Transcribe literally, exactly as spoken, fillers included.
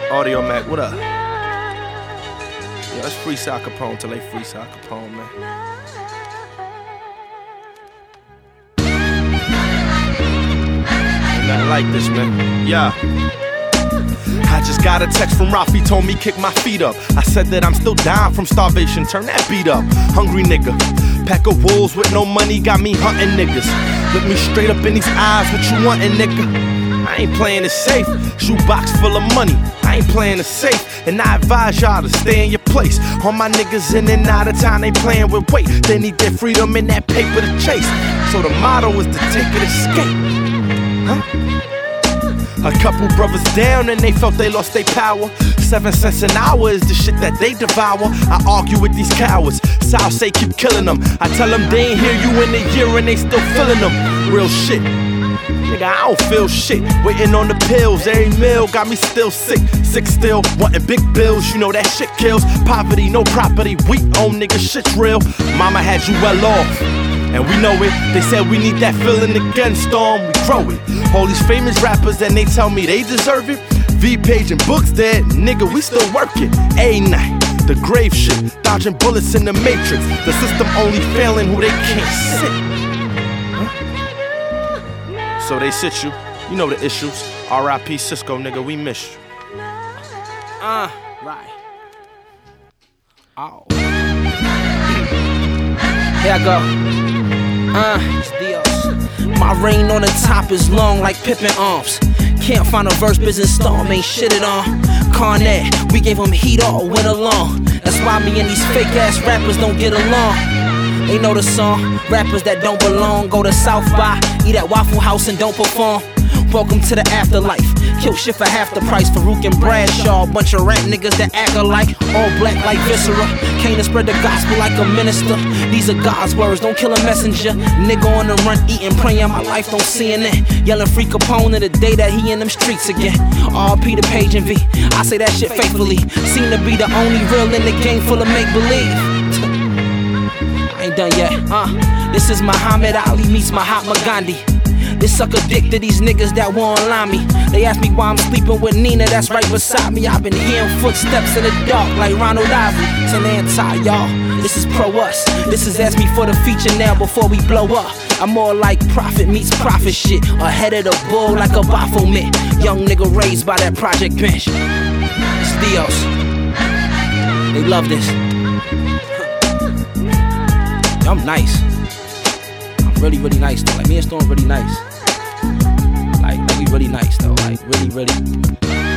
Audio Mac, what up? Yo, let's freestyle Capone till they freestyle Capone, man. Ain't nothing like this, man. Yeah. I just got a text from Rafi, told me kick my feet up. I said that I'm still down from starvation, turn that beat up. Hungry nigga, pack of wolves with no money, got me hunting niggas. Look me straight up in these eyes, what you wantin', nigga? I ain't playing it safe, shoebox full of money, I ain't playing it safe. And I advise y'all to stay in your place. All my niggas in and out of town, they playing with weight. They need their freedom and that paper to chase. So the motto is to take it, escape. Huh? A couple brothers down and they felt they lost their power. Seven cents an hour is the shit that they devour. I argue with these cowards, South say keep killing them. I tell them they ain't hear you in a year and they still feeling them. Real shit. Nigga, I don't feel shit. Waiting on the pills, every meal got me still sick. Sick still, wanting big bills, you know that shit kills. Poverty, no property, we own, nigga, shit's real. Mama had you well off, and we know it. They said we need that feeling again, Storm, we grow it. All these famous rappers, and they tell me they deserve it. V-Page and Books dead, nigga, we still working. A night, the grave shit, dodging bullets in the Matrix. The system only failing who they can't sit. So they sit you, you know the issues. R I P Cisco, nigga, we miss you. Uh, right. Oh. Here I go. Uh, it's Dios. My reign on the top is long like Pippin arms. Can't find a verse, business storm ain't shitted on. Carnet, we gave him heat all winter long. That's why me and these fake ass rappers don't get along. They know the song, rappers that don't belong. Go to South by, eat at Waffle House and don't perform. Welcome to the afterlife, kill shit for half the price. Farouk and Bradshaw, bunch of rap niggas that act alike. All black like Viscera, came to spread the gospel like a minister. These are God's words, don't kill a messenger. Nigga on the run, eating, praying, my life don't C N N. Yelling free Capone the day that he in them streets again. R P to Page and V, I say that shit faithfully. Seem to be the only real in the game full of make-believe. Ain't done yet, uh this is Muhammad Ali meets Mahatma Gandhi. This sucker dick to these niggas that won't line me. They ask me why I'm sleeping with Nina, that's right beside me. I've been hearing footsteps in the dark like Ronald Isley. It's an anti, y'all, this is pro us. This is ask me for the feature now before we blow up. I'm more like prophet meets prophet shit. Ahead of the bull like a Baphomet. Young nigga raised by that project bench. It's Dios. They love this. I'm nice. I'm really, really nice though. Like me and Storm really nice. Like, like we really nice though. Like really, really.